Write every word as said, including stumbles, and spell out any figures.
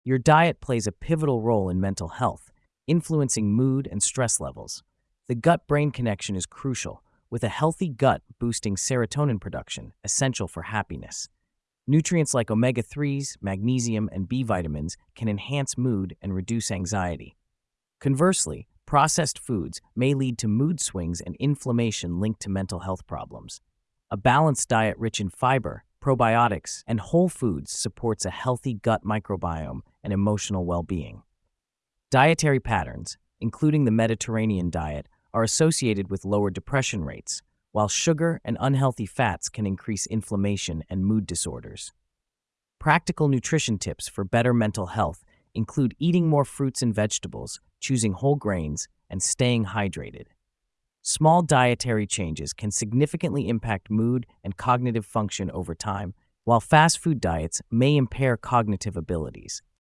Your diet plays a pivotal role in mental health, influencing mood and stress levels. The gut-brain connection is crucial, with a healthy gut boosting serotonin production, essential for happiness. Nutrients like omega threes, magnesium, and B vitamins can enhance mood and reduce anxiety. Conversely, processed foods may lead to mood swings and inflammation linked to mental health problems. A balanced diet rich in fiber, probiotics, and whole foods supports a healthy gut microbiome and emotional well-being. Dietary patterns, including the Mediterranean diet, are associated with lower depression rates, while sugar and unhealthy fats can increase inflammation and mood disorders. Practical nutrition tips for better mental health include eating more fruits and vegetables, choosing whole grains, and staying hydrated. Small dietary changes can significantly impact mood and cognitive function over time, while fast food diets may impair cognitive abilities.